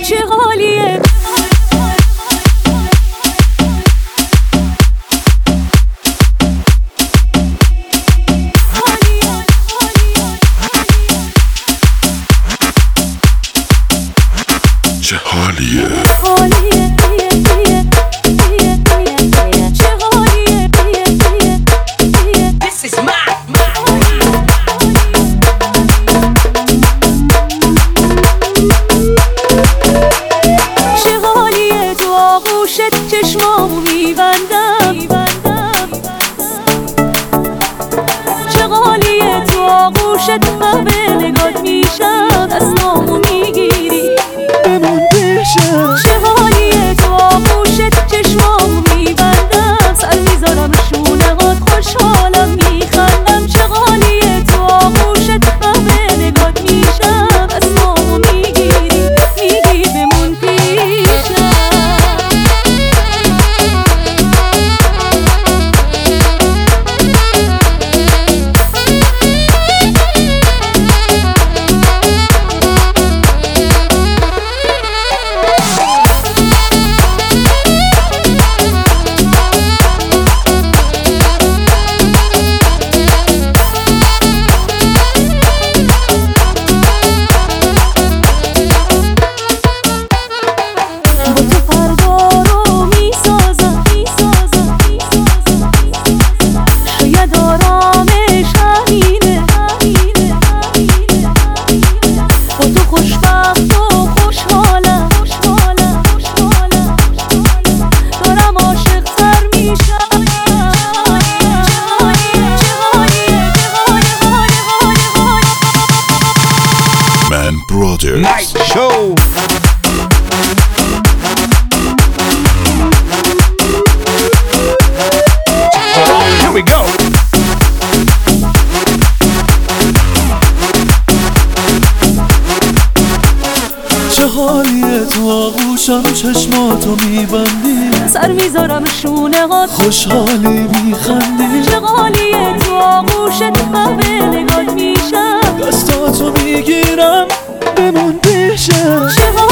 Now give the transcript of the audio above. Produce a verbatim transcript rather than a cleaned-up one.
چه حالیه. چه حالیه چشمامو میبندم، چه غالیه تو آغوشت قهوه نگات میشم، دستامو میگیری بمون پیشم. چه غالیه تو آغوشت چشمامو میبندم، سر میذارم شونهات خوشحالم میخندم، چه غالیه تو آغوشت قهوه نگات میشم، دستامو میگیری میگی بمون پیشم. Brothers Night Show. Here we go. چه حالیه تو آغوشم چشماتو میبندی، سر میذارم شونهات خوشحالی میخندی، چه غالیه تو آغوشت قهوه نگات میشم، دستاتو میگیرم بمون پیشم. چه